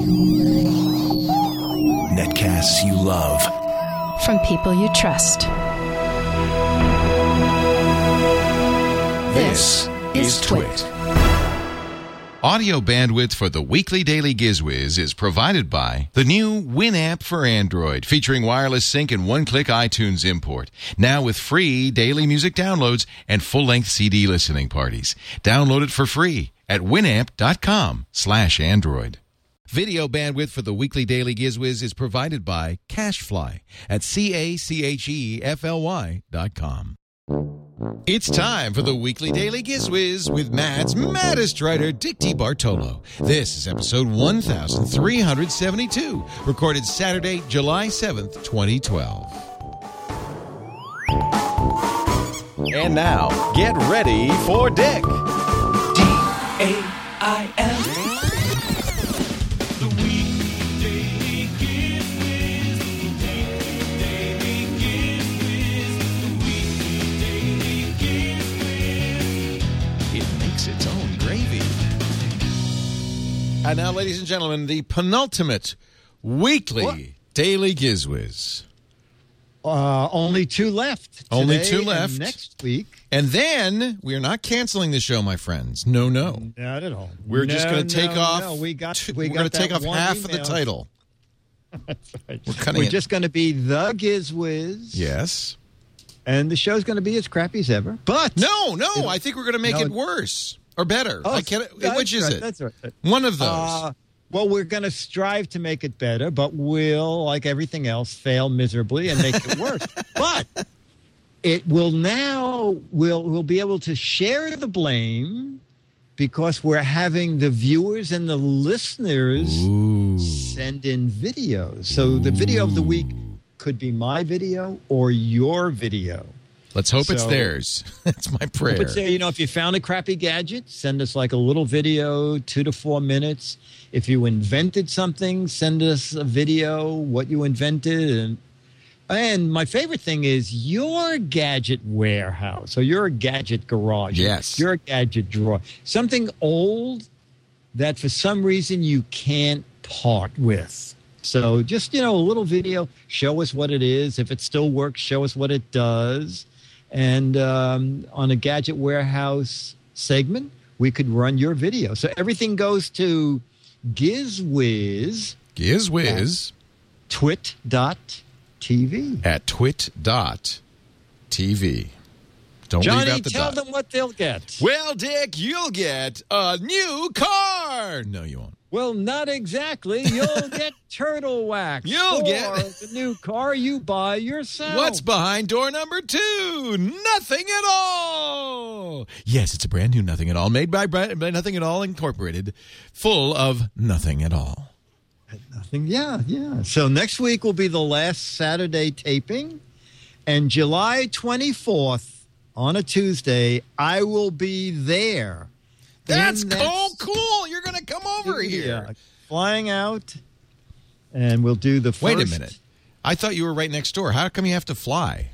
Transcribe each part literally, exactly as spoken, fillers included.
Netcasts you love. From people you trust. This is Twit. Audio bandwidth for the weekly Daily Gizwiz is provided by the new Winamp for Android, featuring wireless sync and one-click iTunes import. Now with free daily music downloads and full-length C D listening parties. Download it for free at winamp.com slash Android. Video bandwidth for the weekly Daily Gizwiz is provided by CacheFly at C A C H E F L Y dot com. It's time for the weekly Daily Gizwiz with Matt's maddest writer, Dick T. Bartolo. This is episode one thousand three hundred seventy-two, recorded Saturday, July seventh, twenty twelve. And now, get ready for Dick. D A I L. And now, ladies and gentlemen, the penultimate weekly What? Daily Gizwiz. Uh, only two left. Only today two and left. next week. And then, we are not canceling the show, my friends. No, no. Not at all. We're just No, going to take no, off. no. We got. two- We we're got going to take that off one half of the email. title. That's right. We're cutting We're it. just going to be the Gizwiz. Yes. And the show's going to be as crappy as ever. But No, no. I think we're going to make No. it worse or better. Oh, I can't, that's which is right, it? That's right. One of those. Uh, well, we're going to strive to make it better, but we'll, like everything else, fail miserably and make it worse. But it will now, we'll, we'll be able to share the blame because we're having the viewers and the listeners Ooh. send in videos. So the video of the week could be my video or your video. Let's hope it's So- theirs. That's my prayer. But say, you know, if you found a crappy gadget, send us like a little video, two to four minutes. If you invented something, send us a video, what you invented. And and my favorite thing is your gadget warehouse or your gadget garage. Yes. Your gadget drawer. Something old that for some reason you can't part with. So just, you know, a little video, show us what it is. If it still works, show us what it does. And um, on a Gadget Warehouse segment, we could run your video. So everything goes to GizWiz, Gizwiz twit dot t v. at twit dot t v. Don't leave Johnny, out the tell dot. them what they'll get. Well, Dick, you'll get a new car. No, you won't. Well, not exactly. You'll get turtle wax. You'll for get- the new car you buy yourself. What's behind door number two? Nothing at all. Yes, it's a brand new Nothing at All, made by, by Nothing at All Incorporated, full of nothing at all. Nothing. Yeah, yeah. So next week will be the last Saturday taping, and July twenty-fourth on a Tuesday, I will be there. That's In that cool, cool. You're going to come over here. Yeah, flying out, and we'll do the first. Wait a minute. I thought you were right next door. How come you have to fly?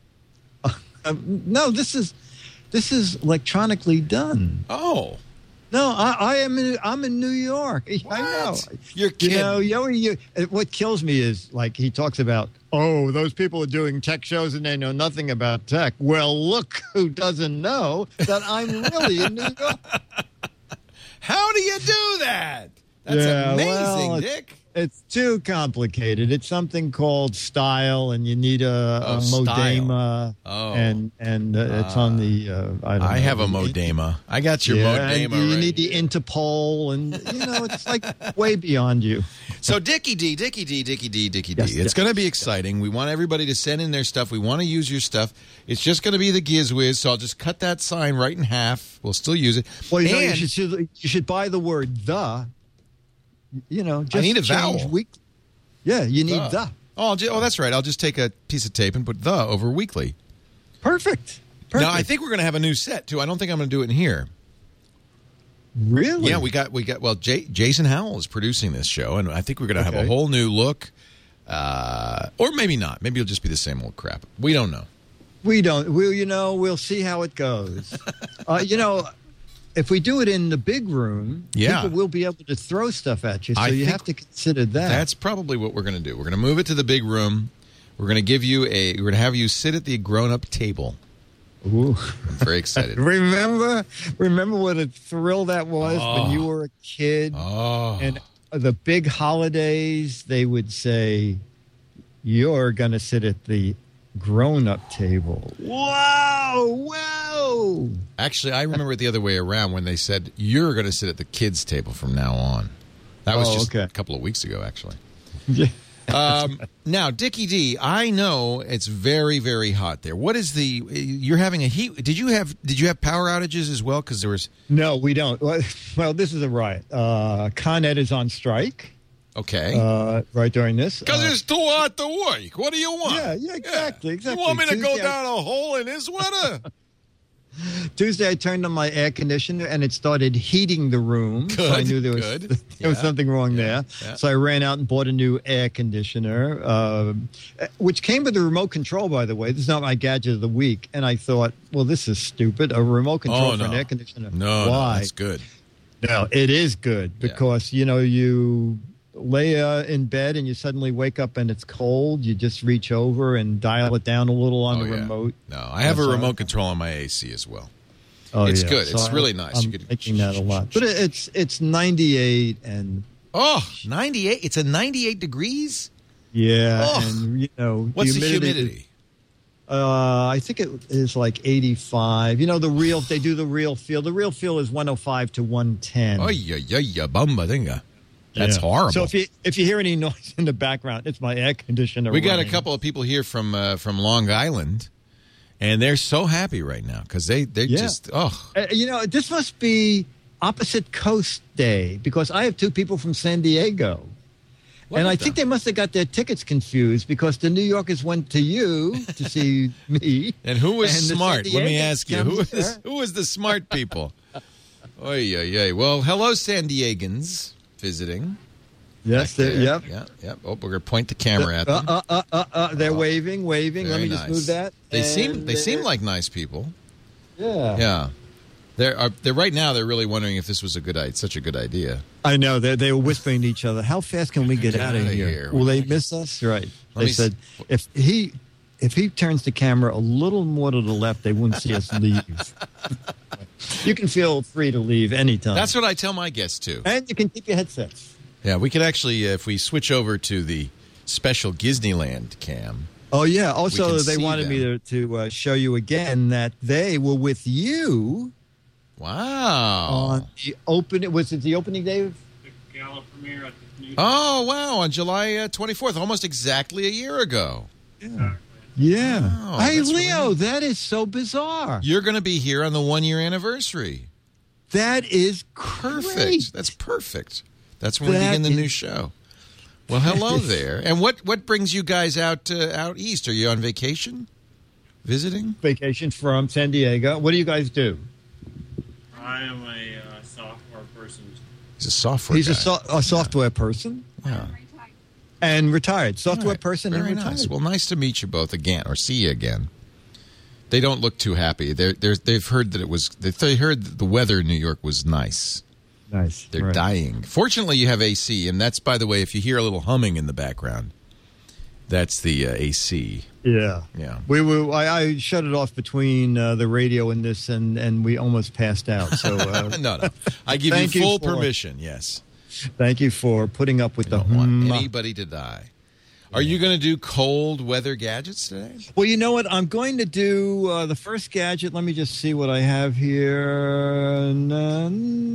Um, no, this is this is electronically done. Oh. No, I, I am. In, I'm in New York. I know. What? You're You kidding. know, you, you, what kills me is like he talks about, oh, those people are doing tech shows and they know nothing about tech. Well, look who doesn't know that I'm really in New York. How do you do that? That's Yeah, amazing, well, it's- Dick. It's too complicated. It's something called style, and you need a, Oh, a style. modema, Oh. and and uh, it's on the. Uh, I, don't I know, have a the- modema. I got your Yeah, and modema. you right need the here. Interpol, and you know it's like way beyond you. So Dickie D, Dickie D, Dickie D, Dickie Yes, D. yes. It's going to be exciting. We want everybody to send in their stuff. We want to use your stuff. It's just going to be the Gizwiz, so I'll just cut that sign right in half. We'll still use it. Well, you know, And- you should you should buy the word the. You know, just need a change vowel. Week. Yeah, you need The. the. Oh, I'll ju- oh, that's right. I'll just take a piece of tape and put the over weekly. Perfect. Perfect. Now, I think we're going to have a new set, too. I don't think I'm going to do it in here. Really. Yeah, we got, we got. well, J- Jason Howell is producing this show, and I think we're going to have a Okay. whole new look. Uh, or maybe not. Maybe it'll just be the same old crap. We don't know. We don't. We, you know, we'll see how it goes. uh, you know, if we do it in the big room, Yeah. people will be able to throw stuff at you. So I you think have to consider that. That's probably what we're going to do. We're going to move it to the big room. We're going to give you a. We're going to have you sit at the grown-up table. Ooh. I'm very excited. remember, remember what a thrill that was Oh. when you were a kid. Oh, And the big holidays, they would say, "You're going to sit at the grown-up table." Whoa, whoa! actually, I remember it the other way around when they said you're going to sit at the kids' table from now on. That was Oh, just okay. a couple of weeks ago, actually. Yeah. Um, now, Dickie D, I know it's very, very hot there. What is the? You're having a heat. Did you have? Did you have power outages as well? Because there was. No, we don't. Well, well, this is a riot. Uh, Con Ed is on strike Okay. uh, right during this. Because Uh, it's too hot to work. What do you want? Yeah, yeah, exactly, exactly. You want me to go Tuesday, I- down a hole in his sweater? Tuesday, I turned on my air conditioner and it started heating the room. so I Good, knew there was good. there was Yeah, something wrong yeah, there. yeah. So I ran out and bought a new air conditioner, uh, which came with a remote control. By the way, this is not my gadget of the week. And I thought, well, this is stupid. A remote control Oh, for no. an air conditioner? No, no, Why? that's good. No, it is good because you know you lay uh, in bed and you suddenly wake up and it's cold. You just reach over and dial it down a little on Oh, the yeah. remote. No, I have That's a all. remote control on my A C as well. Oh, It's yeah. good. It's I- really nice. I'm You could- making that a lot, but it, it's it's ninety-eight and Oh, ninety-eight. It's a ninety-eight degrees? yeah, Oh. and you know What's the humidity? Uh, I think it is like eighty-five. You know the real they do the real feel. The real feel is one oh five to one ten. Oh, yeah, yeah, yeah, bumba dinga. That's Yeah. horrible. So if you if you hear any noise in the background, it's my air conditioner. we got a running. couple of people here from uh, from Long Island, and they're so happy right now because they they Yeah. just oh Uh, you know, this must be opposite coast day because I have two people from San Diego. Look and at I think them. they must have got their tickets confused because the New Yorkers went to you to see me. And who was and the smart? San Let me Diegans ask you, come who was here. who was the smart people? Oy, oy, oy. Well, hello, San Diegans visiting. Yes, Back they- there. yep. Yeah, yep. Oh, we're gonna point the camera at Uh, them. uh, uh, uh, uh, they're Oh, waving, waving. Let Very me just nice. move that. They seem And they seem they're- like nice people. yeah. Yeah, they're are, they're right now. They're really wondering if this was a good idea. Such a good idea. I know. They they were whispering to each other, "How fast can we get, Get out of outta here? here. Will they miss us?" Right. Let They me said, s- "If he if he turns the camera a little more to the left, they wouldn't see us leave." You can feel free to leave anytime. That's what I tell my guests too. and you can keep your headsets. Yeah, we could actually, uh, if we switch over to the special Disneyland cam. Oh yeah. Also, can they see wanted me them. to to uh, show you again that they were with you Wow. on the open. Was it the opening day? of- The gala premiere at the New Oh, wow. On July uh, twenty-fourth, almost exactly a year ago. Yeah. Oh, hey, that's Leo, really- that is so bizarre. You're going to be here on the one-year anniversary. That is Perfect. great. That's perfect. That's when we That begin the is- new show. Well, hello there. And what, what brings you guys out uh, out east? Are you on vacation? Visiting? Vacation from San Diego. What do you guys do? I am a uh, software person. He's a software He's guy. a, so- a software person Wow. and retired. All Software right. person Very and retired. nice. Well, nice to meet you both again, or see you again. They don't look too happy. They're, they're, they've heard that it was. They heard that the weather in New York was nice. Nice. They're Right. dying. Fortunately, you have A C, and that's, by the way, if you hear a little humming in the background, that's the uh, A C. Yeah. Yeah. We were. I, I shut it off between uh, the radio and this, and, and we almost passed out. So uh, no, no. I give you Thank you full for- permission. Yes. thank you for putting up with I the. don't want hmm. anybody to die. Are you going to do cold weather gadgets today? Well, you know what? I'm going to do uh, the first gadget. Let me just see what I have here. No.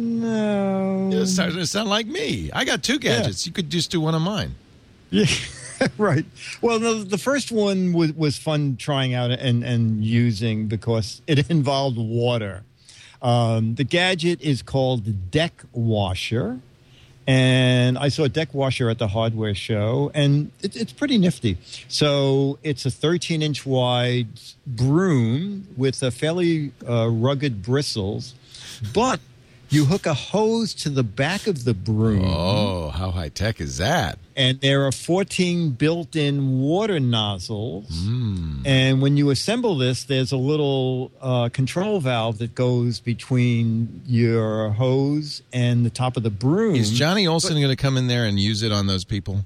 no. It's starting to sound like me. I got two gadgets. You could just do one of mine. Yeah, right. Well, the, the first one was, was fun trying out and, and using because it involved water. Um, the gadget is called Deck Washer. And I saw a deck washer at the hardware show, and it, it's pretty nifty. So it's a thirteen inch wide broom with a fairly uh, rugged bristles, but you hook a hose to the back of the broom. Oh, how high tech is that? And there are fourteen built-in water nozzles. Mm. And when you assemble this, there's a little uh, control valve that goes between your hose and the top of the broom. Is Johnny Olson going to come in there and use it on those people?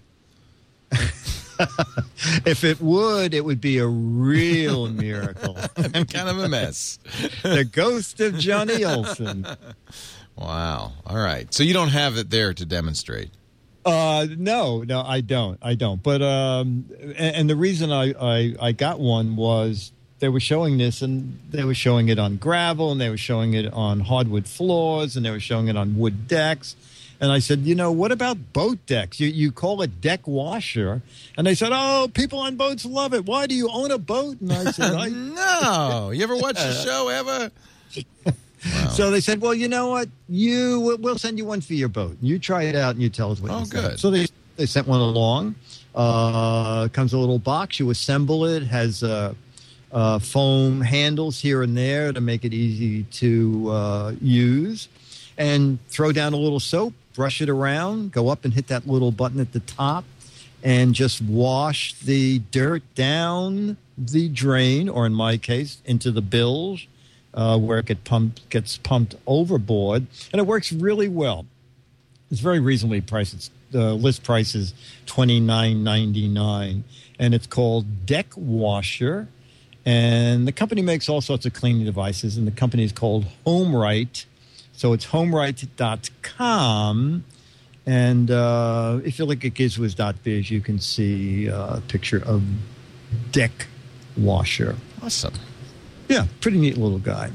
If it would, it would be a real miracle. Kind of a mess. The ghost of Johnny Olson. Wow. All right. So you don't have it there to demonstrate? Uh, no, no, I don't. I don't. But um, and, and the reason I, I, I got one was they were showing this, and they were showing it on gravel, and they were showing it on hardwood floors, and they were showing it on wood decks. And I said, you know, what about boat decks? You you call it deck washer. And they said, oh, people on boats love it. Why do you own a boat? And I said, I... No. You ever watch the show ever? Wow. So they said, well, you know what? You We'll send you one for your boat. You try it out and you tell us what oh, you think. good. So they, they sent one along. Uh, comes a little box. You assemble it. Has uh, uh, foam handles here and there to make it easy to uh, use. And throw down a little soap. Brush it around, go up and hit that little button at the top, and just wash the dirt down the drain, or in my case, into the bilge, uh, where it get pumped, gets pumped overboard. And it works really well. It's very reasonably priced. It's, the list price is twenty-nine ninety-nine, and it's called Deck Washer. And the company makes all sorts of cleaning devices, and the company is called HomeRite. So it's homerite dot com, and uh, if you look at gizwiz dot biz, you can see a picture of Deck Washer. Awesome. Yeah, pretty neat little guy.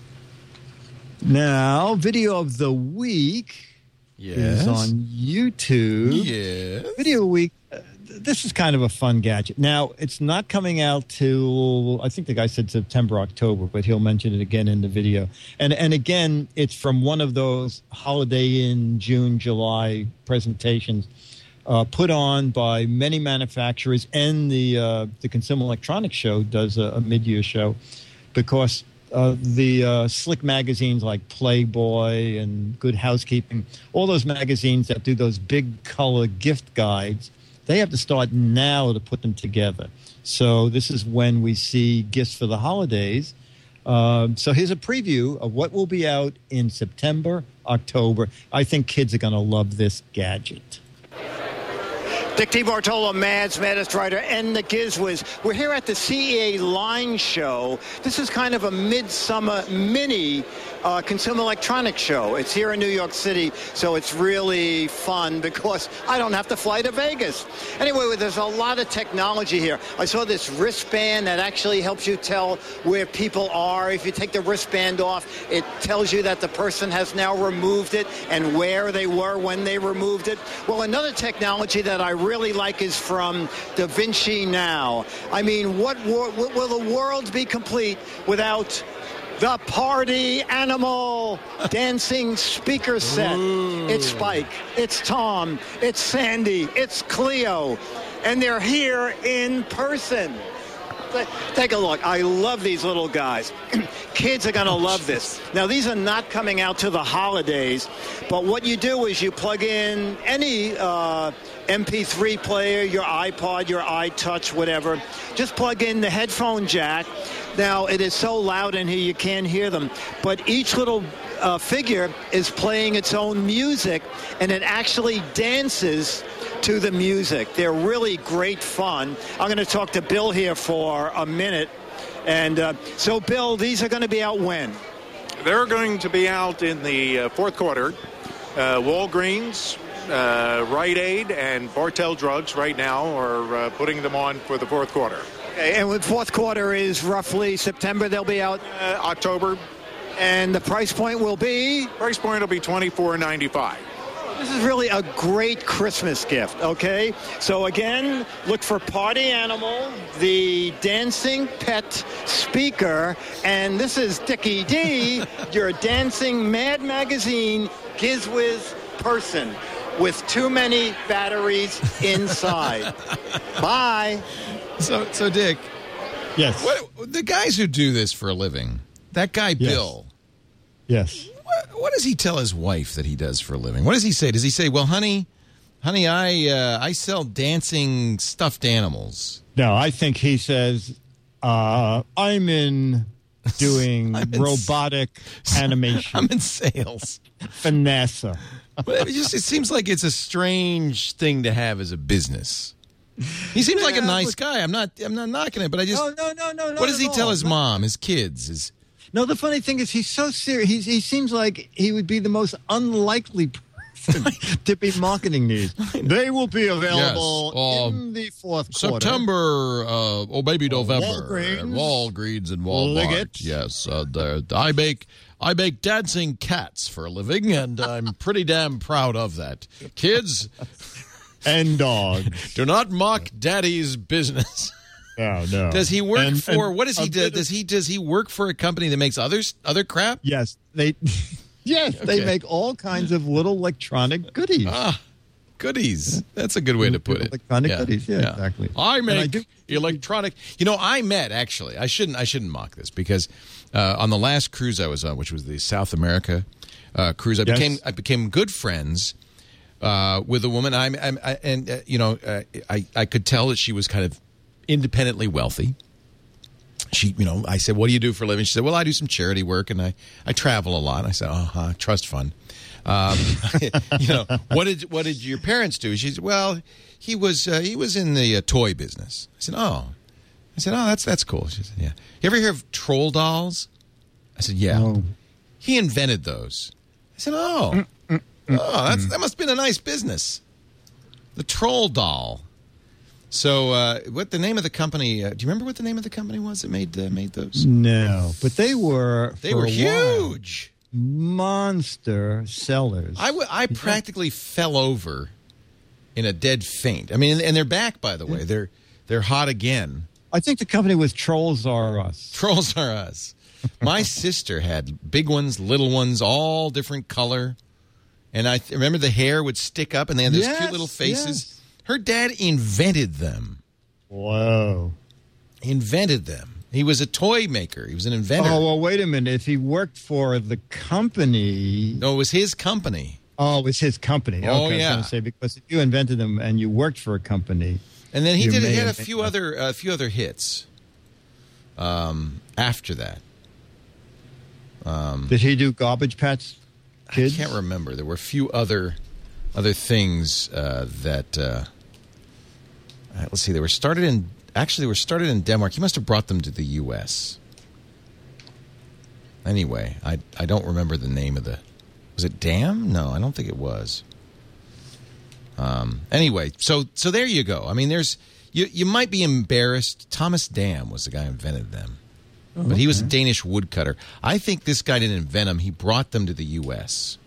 Now, video of the week Yes. is on YouTube. Yes. Video week. Uh, this is kind of a fun gadget. Now, it's not coming out till, I think the guy said September, October, but he'll mention it again in the video. And and again, it's from one of those holiday in June, July presentations uh, put on by many manufacturers, and the uh, the Consumer Electronics Show does a, a mid-year show, because uh, the uh, slick magazines like Playboy and Good Housekeeping, all those magazines that do those big color gift guides, they have to start now to put them together. So this is when we see gifts for the holidays. Uh, so here's a preview of what will be out in September, October. I think kids are going to love this gadget. Dick T. Bartolo, Mads, Maddest Writer, and the Gizwiz. We're here at the C E A Line Show. This is kind of a midsummer mini uh, consumer electronics show. It's here in New York City, so it's really fun because I don't have to fly to Vegas. Anyway, there's a lot of technology here. I saw this wristband that actually helps you tell where people are. If you take the wristband off, it tells you that the person has now removed it and where they were when they removed it. Well, another technology that I really like is from Da Vinci Now. I mean, what, what will the world be complete without the party animal dancing speaker set? Ooh. It's Spike, it's Tom, it's Sandy, it's Cleo, and they're here in person. Take a look. I love these little guys. Kids are going to love this. Now, these are not coming out to the holidays, but what you do is you plug in any uh, M P three player, your iPod, your iTouch, whatever. Just plug in the headphone jack. Now, it is so loud in here you can't hear them, but each little uh, figure is playing its own music, and it actually dances to the music. They're really great fun. I'm going to talk to Bill here for a minute. And uh, so, Bill, these are going to be out when? They're going to be out in the uh, fourth quarter. Uh, Walgreens, uh, Rite Aid, and Bartell Drugs right now are uh, putting them on for the fourth quarter. Okay, and the fourth quarter is roughly September. They'll be out? Uh, October. And the price point will be? Price point will be twenty-four ninety-five. This is really a great Christmas gift, okay? So again, look for Party Animal, the dancing pet speaker, and this is Dickie D, your dancing Mad Magazine Gizwiz person with too many batteries inside. Bye. So, so Dick. Yes. What, the guys who do this for a living, that guy Yes. Bill. Yes. What, what does he tell his wife that he does for a living? What does he say? Does he say, well, honey, honey, I uh, I sell dancing stuffed animals. No, I think he says, uh, I'm in doing I'm in robotic s- animation. I'm in sales. Finesse. But it just it seems like it's a strange thing to have as a business. He seems like a Yeah, nice but- guy. I'm not I'm not knocking it, but I just No, no, no, no, no. what does he tell his mom, his kids? His No, the funny thing is he's so serious. He's, he seems like he would be the most unlikely person to be marketing these. They will be available Yes, um, in the fourth quarter. September, uh, or maybe November, Walgreens. at Walgreens and Walmart. Liggett. Yes, uh, the- I make I make dancing cats for a living, and I'm pretty damn proud of that. Kids, And dog. do not mock Daddy's business. No, no. Does he work And- for? and What does he a do? bit of- Does he does he work for a company that makes others other crap? Yes, they. Yes, they Okay. make all kinds of little electronic goodies. Ah, goodies. That's a good way to put it. Electronic goodies, yeah, exactly. I And I make do- electronic. You know, I met actually. I shouldn't. I shouldn't mock this because uh, on the last cruise I was on, which was the South America uh, cruise, I Yes. became I became good friends uh, with a woman. I'm, I'm I, and uh, you know, uh, I I could tell that she was kind of independently wealthy. She, you know, I said, "What do you do for a living?" She said, "Well, I do some charity work and I, I travel a lot." I said, "Uh huh, trust fund." Um, you know, what did what did your parents do? She said, "Well, he was uh, he was in the uh, toy business." I said, "Oh," I said, "Oh, that's that's cool." She said, "Yeah." You ever hear of troll dolls? I said, "Yeah." No. He invented those. I said, "Oh, oh, that's that must have been a nice business." The troll doll. So, uh, what the name of the company? Uh, do you remember what the name of the company was that made uh, made those? No, but they were They for were a while, huge. monster sellers. I, w- I practically fell over in a dead faint. I mean, and they're back, by the way. They're they're hot again. I think the company was Trolls R Us. Trolls Are Us. My sister had big ones, little ones, all different color. And I th- remember the hair would stick up, and they had those Yes, cute little faces. yes. Her dad invented them. Whoa. Invented them. He was a toy maker. He was an inventor. Oh, well, wait a minute. If he worked for the company. No, it was his company. Oh, it was his company. Oh, okay, I was yeah. going to say, because if you invented them and you worked for a company. And then he You did. He may had a have few made- other a few other hits. Um, after that, Did he do Garbage Patch Kids? I can't remember. There were a few other other things uh, that. Uh, uh, let's see. They were started in. Actually, they were started in Denmark. He must have brought them to the U S Anyway, I I don't remember the name of the. Was it Dam? No, I don't think it was. Um. Anyway, so so there you go. I mean, there's you you might be embarrassed. Thomas Dam was the guy who invented them, but he was a Danish woodcutter. I think this guy didn't invent them. He brought them to the U S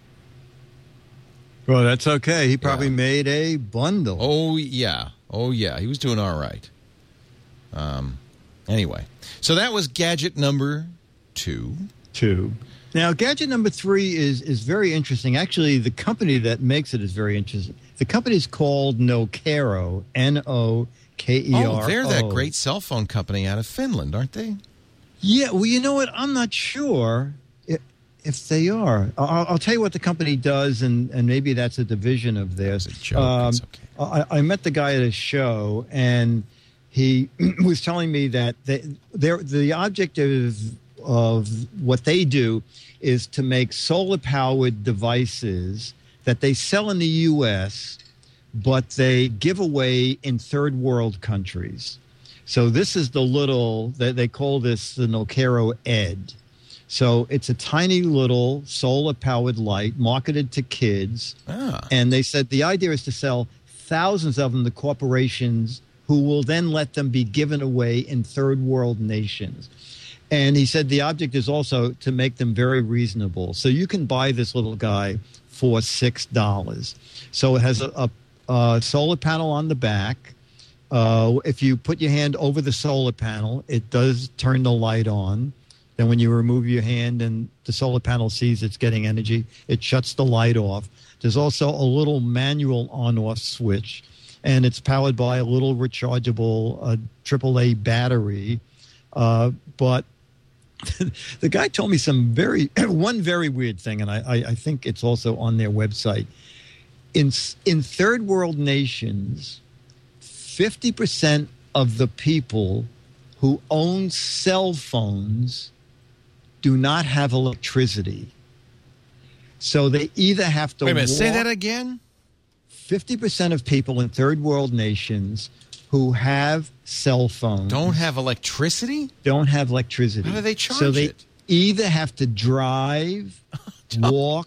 Well, that's okay. He probably Yeah. made a bundle. Oh yeah, oh yeah. He was doing all right. Um. Anyway, so that was gadget number two. Two. Now, gadget number three is is very interesting. Actually, the company that makes it is very interesting. The company is called Nokero, N O K E R O. Oh, they're that great cell phone company out of Finland, aren't they? Yeah, well, you know what? I'm not sure if, if they are. I'll, I'll tell you what the company does, and, and maybe that's a division of theirs. It's a joke. It's okay. I, I met the guy at a show, and he was telling me that they, they're, the objective of what they do is to make solar-powered devices that they sell in the U S, but they give away in third world countries. So this is the little, they, they call this the Nokero Ed. So it's a tiny little solar-powered light marketed to kids. Ah. And they said the idea is to sell thousands of them to corporations who will then let them be given away in third world nations. And he said the object is also to make them very reasonable. So you can buy this little guy for six dollars. So it has a, a, a solar panel on the back. Uh, if you put your hand over the solar panel, it does turn the light on. Then when you remove your hand and the solar panel sees it's getting energy, it shuts the light off. There's also a little manual on-off switch, and it's powered by a little rechargeable uh, triple A battery. Uh, but the guy told me some very one very weird thing, and I, I, I think it's also on their website. in in third world nations, fifty percent of the people who own cell phones do not have electricity. So they either have to Wait a minute, say walk- that again? fifty percent of people in third world nations who have cell phones Don't have electricity? don't have electricity. How do they charge So they it? either have to drive, walk,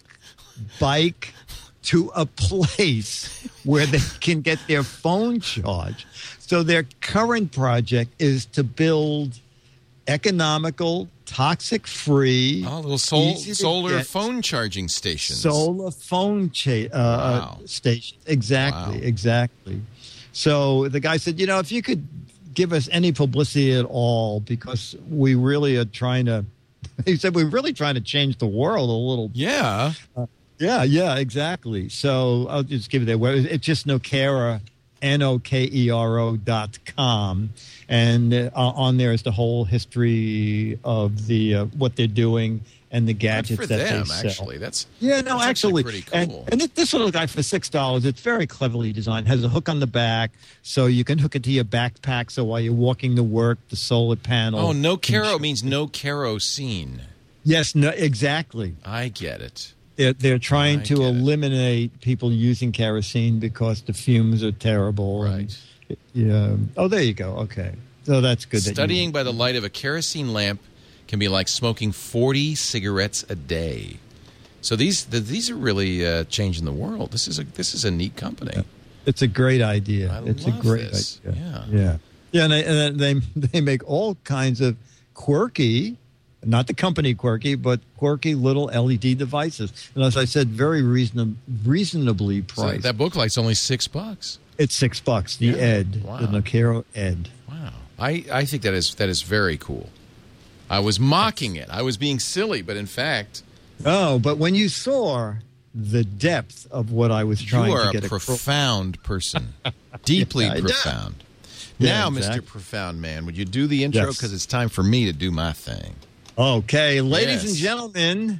bike to a place where they can get their phone charged. So their current project is to build economical, toxic-free, Oh, little sol- easy to solar get phone charging stations. solar phone cha- uh, Wow. station. Exactly, Wow. exactly. So the guy said, you know, if you could give us any publicity at all, because we really are trying to, he said, we're really trying to change the world a little. Yeah. Yeah, yeah, exactly. So I'll just give you that web. It's just Nokero, N O K E R O dot com. And uh, on there is the whole history of the uh, what they're doing and the Good gadgets for that them, they sell. actually. That's Yeah, no, that's actually, pretty and, cool. and it, this little guy for six dollars. It's very cleverly designed. Has a hook on the back, so you can hook it to your backpack. So while you're walking to work, the solar panel. oh, no can caro sh- means no kerosene. Yes, no, exactly. I get it. They're they're trying I to get it. eliminate people using kerosene because the fumes are terrible. and- Right. yeah. Oh, there you go. Okay, so that's good. that you- Studying by the light of a kerosene lamp can be like smoking forty cigarettes a day. So these the, these are really uh, changing the world. This is a this is a neat company. It's a great idea. I it's love a great this. idea. Yeah. Yeah. Yeah. And they, and they they make all kinds of quirky, not the company quirky, but quirky little L E D devices. And as I said, very reasonab- reasonably So priced. that book light's only six bucks. It's six bucks. The Yeah. Ed, Wow. the Nokero Ed. Wow. I, I think that is that is very cool. I was mocking it. I was being silly, but in fact, Oh, but when you saw the depth of what I was trying you are to a get across. profound person. Deeply Yeah, I know. profound. Yeah, now, exactly. Mister Profound Man, would you do the intro? Yes. Because it's time for me to do my thing. Okay, ladies Yes. and gentlemen,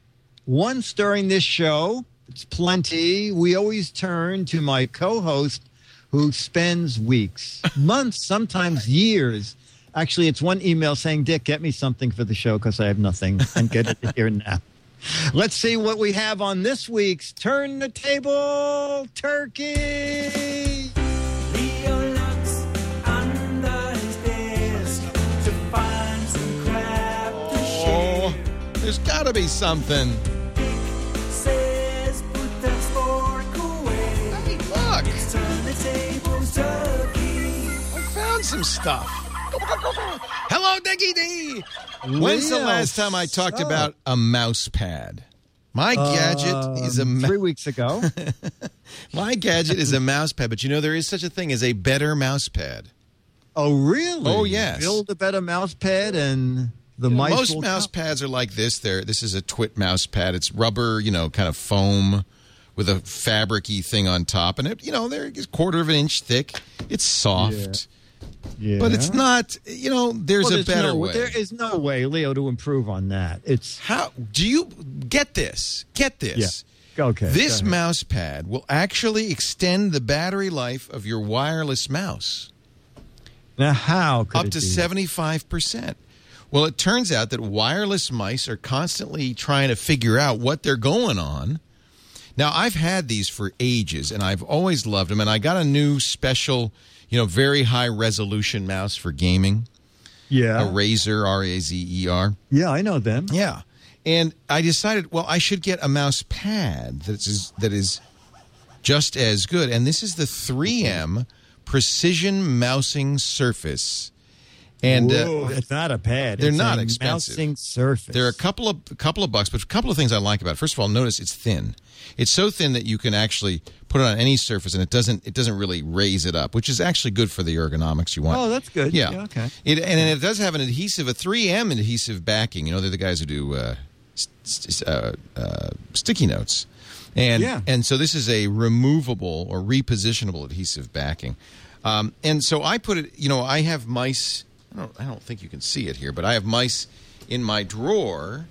once during this show, it's plenty, we always turn to my co-host who spends weeks, months, sometimes years. Actually, it's one email saying, Dick, get me something for the show because I have nothing and get it here now. Let's see what we have on this week's Turn the Table Turkey. Leo looks under his desk to find some crap to Oh, there's got to be something. says put that spork away. Hey, look, It's Turn the Tables Turkey. I found some stuff. Hello, Dickie D. When's the Leo, last time I talked so- about a mouse pad? My gadget is a Um, ma- three weeks ago. my gadget is a mouse pad, but you know there is such a thing as a better mouse pad. Oh, really? Oh, yes. Build a better mouse pad and the You know, mice most will mouse come. pads are like this. There, this is a Twit mouse pad. It's rubber, you know, kind of foam with a fabric-y thing on top, and it, you know, they're a quarter of an inch thick. It's soft, Yeah. but it's not. You know, there's Well, a better no, way. There is no way, Leo, to improve on that. It's How do you get this? Get this. Yeah. Okay. This go ahead. mouse pad will actually extend the battery life of your wireless mouse Now, how could up it to do that? seventy-five percent. Well, it turns out that wireless mice are constantly trying to figure out what they're going on. Now, I've had these for ages, and I've always loved them, and I got a new special, you know, very high-resolution mouse for gaming, Yeah. a Razer, R A Z E R. Yeah, I know them. Yeah. And I decided, well, I should get a mouse pad that is, that is just as good. And this is the three M Precision Mousing Surface. And Whoa, uh, it's not a pad. they're It's not a expensive. mousing surface. they're a couple of a couple of bucks, but a couple of things I like about it. First of all, notice it's thin. It's so thin that you can actually put it on any surface, and it doesn't it doesn't really raise it up, which is actually good for the ergonomics you want. Oh, that's good. Yeah. Yeah, okay. It, and it does have an adhesive, a three M adhesive backing. You know, they're the guys who do uh, st- st- uh, uh, sticky notes. And Yeah. and so this is a removable or repositionable adhesive backing. Um, and so I put it, you know, I have mice, I don't, I don't think you can see it here, but I have mice in my drawer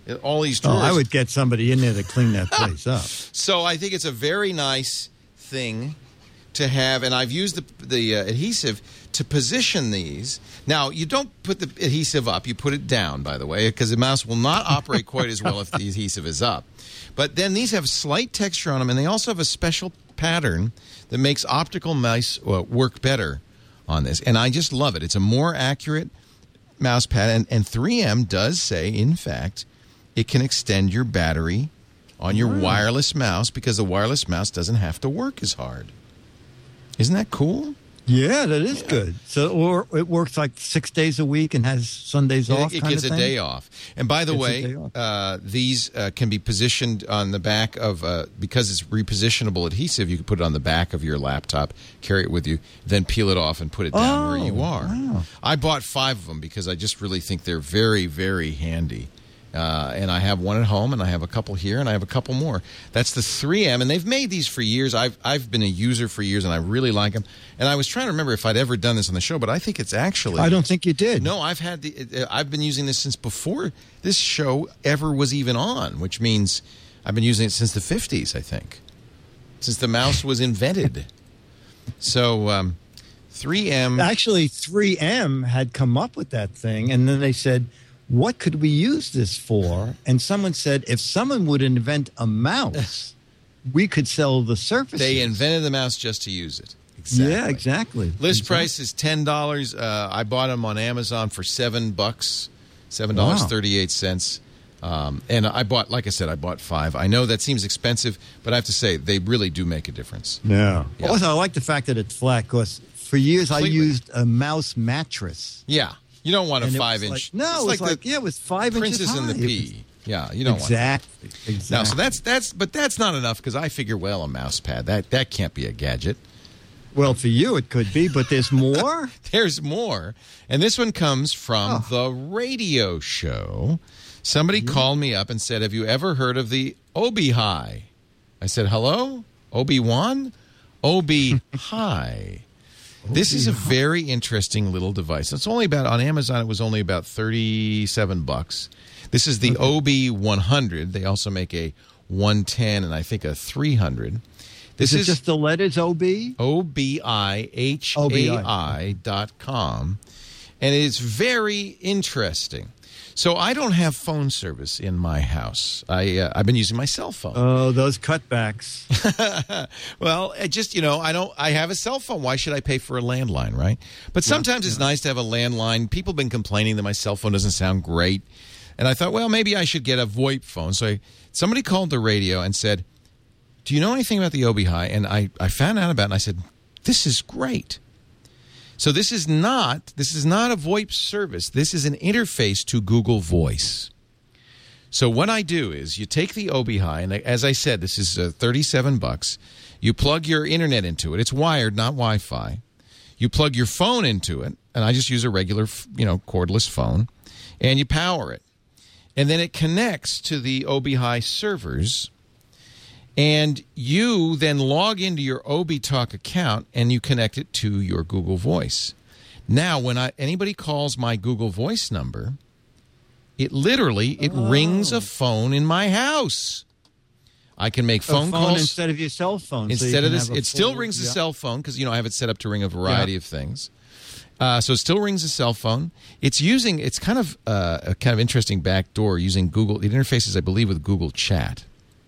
All these Oh, drawers. I would get somebody in there to clean that place up. So I think it's a very nice thing to have, and I've used the the uh, adhesive to position these. Now, you don't put the adhesive up; you put it down. By the way, because the mouse will not operate quite as well if the adhesive is up. But then these have slight texture on them, and they also have a special pattern that makes optical mice uh, work better on this. And I just love it. It's a more accurate mouse pad, and, and three M does say, in fact, it can extend your battery on your wireless mouse because the wireless mouse doesn't have to work as hard. Isn't that cool? Yeah, that is good. So, or it works like six days a week and has Sundays It, off. it kind gives of a thing? day off. And by the Gives a way, day off. uh, these uh, can be positioned on the back of, uh, because it's repositionable adhesive, you can put it on the back of your laptop, carry it with you, then peel it off and put it down where you Oh, are. wow. I bought five of them because I just really think they're very, very handy. Uh, and I have one at home, and I have a couple here, and I have a couple more. That's the three M, and they've made these for years. I've I've been a user for years, and I really like them. And I was trying to remember if I'd ever done this on the show, but I think it's actually. I don't think you did. No, I've had the. I've been using this since before this show ever was even on, which means I've been using it since the fifties. I think, since the mouse was invented. So, um, three M. Actually, three M had come up with that thing, and then they said, what could we use this for? And someone said, if someone would invent a mouse, we could sell the surfaces. They invented the mouse just to use it. Exactly. Yeah, exactly. List Exactly. price is ten dollars. Uh, I bought them on Amazon for seven bucks, seven dollars Wow. thirty eight cents. Um, and I bought, like I said, I bought five. I know that seems expensive, but I have to say they really do make a difference. Yeah. Yeah. Also, I like the fact that it's flat because for years Completely. I used a mouse mattress. Yeah, you don't want a And it five was inch. like- no, it's it was like, the yeah, it was five inches Princess and the high. It Pea. Yeah, you don't want Exactly. Exactly. that. Now, so that's that's, but that's not enough because I figure, well, a mouse pad that that can't be a gadget. Well, for you it could be, but there's more. There's more. And this one comes from Oh. the radio show. Somebody called me up and said, have you ever heard of the Obi-Hi? I said, hello? Obi-Wan? Obi-Hi. This is a very interesting little device. It's only about, on Amazon, it was only about thirty-seven bucks. This is the Obi one hundred. They also make a one ten and I think a three hundred. This Is it is just the letters O B? O B I H A I dot com. And it's very interesting. So I don't have phone service in my house. I, uh, I've been using my cell phone. Oh, those cutbacks. Well, I just, you know, I don't, I have a cell phone. Why should I pay for a landline, right? But sometimes it's nice to have a landline. People have been complaining that my cell phone doesn't sound great. And I thought, well, maybe I should get a VoIP phone. So I, somebody called the radio and said, do you know anything about the Obi-Hi? And I, I found out about it and I said, this is great. So this is not this is not a VoIP service. This is an interface to Google Voice. So what I do is you take the Obi-Hi, and as I said, this is uh, thirty-seven bucks. You plug your internet into it. It's wired, not Wi-Fi. You plug your phone into it, and I just use a regular, you know, cordless phone, and you power it. And then it connects to the Obi-Hi servers. And you then log into your ObiTalk account and you connect it to your Google Voice. Now, when I, anybody calls my Google Voice number, it literally, it Oh. rings a phone in my house. I can make phone, a phone calls. instead of your cell phone. so you Instead of can this, have a it still full- rings a yeah. cell phone because, you know, I have it set up to ring a variety Yeah. of things. Uh, so it still rings a cell phone. It's using, it's kind of uh, a kind of interesting backdoor using Google. It interfaces, I believe, with Google Chat.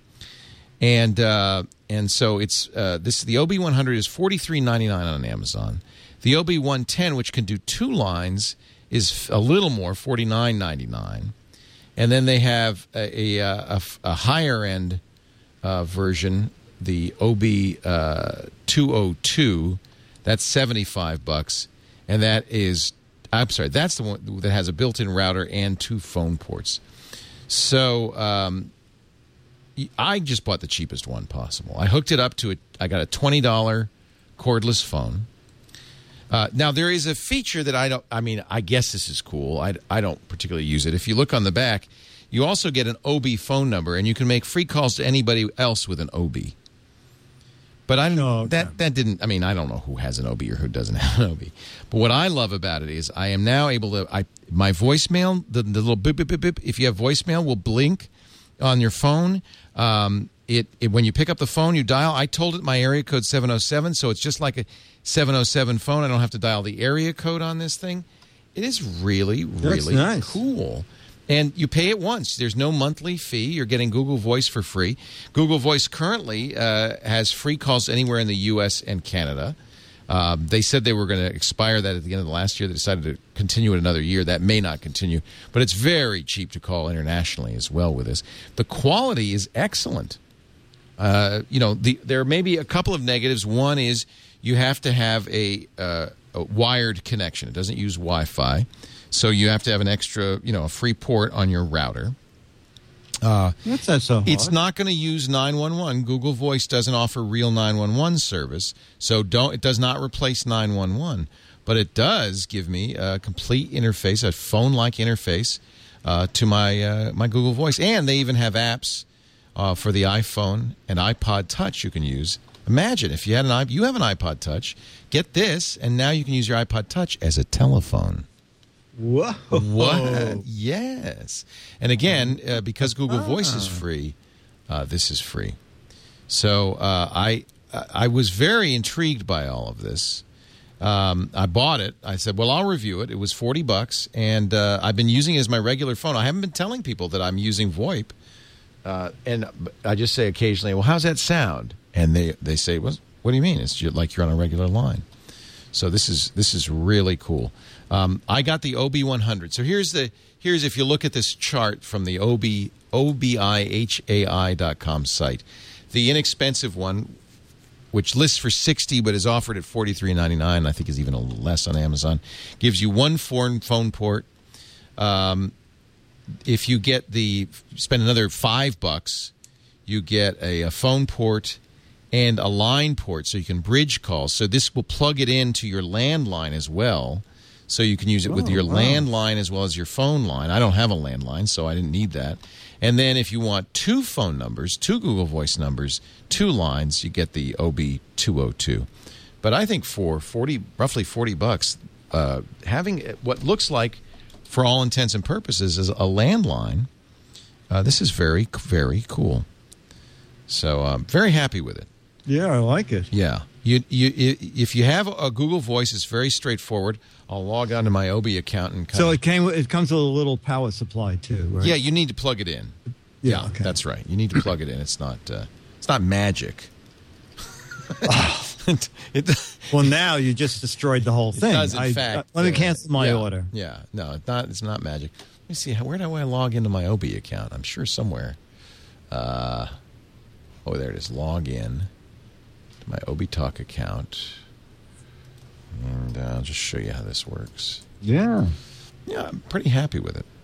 And uh, and so it's uh, this the O B one hundred is forty-three ninety-nine on Amazon. The O B one ten, which can do two lines, is a little more, forty-nine ninety-nine. And then they have a, a, a, a higher end uh, version, the O B two oh two. That's seventy-five bucks, and that is I'm sorry, that's the one that has a built-in router and two phone ports. So. Um, I just bought the cheapest one possible. I hooked it up to it. I got a twenty dollars cordless phone. Uh, now, there is a feature that I don't, I mean, I guess this is cool. I, I don't particularly use it. If you look on the back, you also get an O B phone number, and you can make free calls to anybody else with an O B. But I don't know. Oh, okay. That, that didn't, I mean, I don't know who has an O B or who doesn't have an O B. But what I love about it is I am now able to, I My voicemail, the, the little beep, beep, beep, beep, if you have voicemail, will blink on your phone. Um, it, it when you pick up the phone, you dial. I told it my area code seven oh seven, so it's just like a seven oh seven phone. I don't have to dial the area code on this thing. It is really, really nice. cool. And you pay it once. There's no monthly fee. You're getting Google Voice for free. Google Voice currently uh, has free calls anywhere in the U S and Canada. Um, they said they were going to expire that at the end of the last year. They decided to continue it another year. That may not continue. But it's very cheap to call internationally as well with this. The quality is excellent. Uh, you know, the, there may be a couple of negatives. One is you have to have a, uh, a wired connection. It doesn't use Wi-Fi. So you have to have an extra, you know, a free port on your router. Uh, That's not so hard. It's not going to use nine one one. Google Voice doesn't offer real nine one one service, so don't. It does not replace nine one one, but it does give me a complete interface, a phone-like interface uh, to my uh, my Google Voice, and they even have apps uh, for the iPhone and iPod Touch you can use. Imagine if you had an iP- you have an iPod Touch, get this, and now you can use your iPod Touch as a telephone. Whoa. What? Yes. And again, uh, because Google Voice is free, uh, this is free. So uh, I I was very intrigued by all of this. Um, I bought it. I said, well, I'll review it. It was forty bucks, and uh, I've been using it as my regular phone. I haven't been telling people that I'm using VoIP. Uh, and I just say occasionally, well, how's that sound? And they, they say, well, what do you mean? It's like you're on a regular line. So this is this is really cool. Um, I got the O B one hundred. So here's the here's if you look at this chart from the O B O B I H A I dot com site, the inexpensive one, which lists for sixty but is offered at forty-three ninety-nine, I think is even a little less on Amazon, gives you one phone phone port. Um, if you get the spend another five bucks, you get a, a phone port and a line port, so you can bridge calls. So this will plug it into your landline as well, so you can use it with Oh, your wow. landline as well as your phone line. I don't have a landline, so I didn't need that. And then if you want two phone numbers, two Google Voice numbers, two lines, you get the O B two oh two. But I think for forty, roughly forty bucks, uh, having what looks like, for all intents and purposes, is a landline, uh, this is very, very cool. So I'm very happy with it. Yeah, I like it. Yeah. You, you, if you have a Google Voice, it's very straightforward. I'll log on to my O B account and kind So of, it came. It comes with a little power supply too, right? yeah, you need to plug it in. Yeah, Yeah, okay. that's right. You need to plug it in. It's not. Uh, it's not magic. it, it, Well, now you just destroyed the whole thing. It does, in I- fact. uh, let me uh, cancel my yeah, order. Yeah, no, it's not. It's not magic. Let me see. How, where do I log into my O B account? I'm sure somewhere. Uh, oh, there it is. Log in to my O B Talk account, and uh, I'll just show you how this works. Yeah. Yeah, I'm pretty happy with it.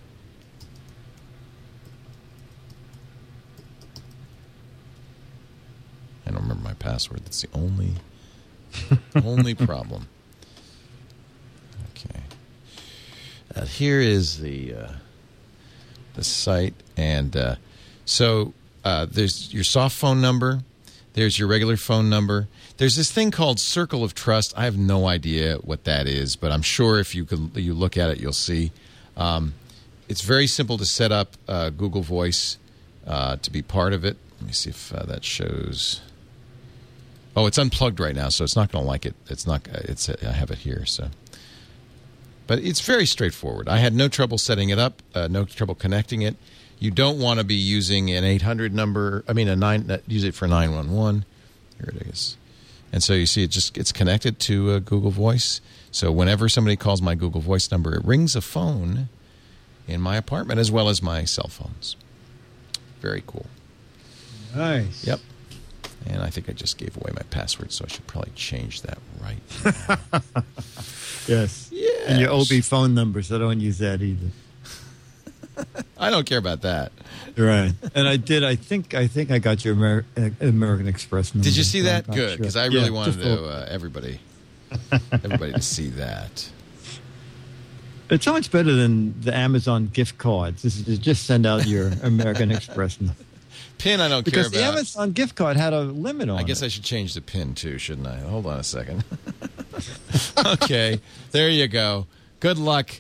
I don't remember my password. That's the only only problem. Okay. Uh, here is the uh, the site, and uh, so uh, there's your soft phone number. There's your regular phone number. There's this thing called Circle of Trust. I have no idea what that is, but I'm sure if you could, you look at it, you'll see. Um, it's very simple to set up uh, Google Voice uh, to be part of it. Let me see if uh, that shows. Oh, it's unplugged right now, so it's not going to like it. It's not. It's. I have it here, so. But it's very straightforward. I had no trouble setting it up. Uh, no trouble connecting it. You don't want to be using an eight hundred number. I mean, a nine. Uh, use it for nine one one. Here it is. And so you see, it just gets connected to uh, Google Voice. So whenever somebody calls my Google Voice number, it rings a phone in my apartment as well as my cell phones. Very cool. Nice. Yep. And I think I just gave away my password, so I should probably change that right now. Yes. Yes. And your O B phone number, so don't use that either. I don't care about that. Right. And I did. I think. I think I got your Amer- uh, American Express number. Did you see so I'm that? not Good, sure. because I really Yeah, wanted just to a- uh, everybody, everybody to see that. It's so much better than the Amazon gift cards. This is to just send out your American Express number. Pin, I don't Because care the about. Amazon gift card had a limit on I guess it. I should change the pin too, shouldn't I? Hold on a second. Okay, there you go. Good luck.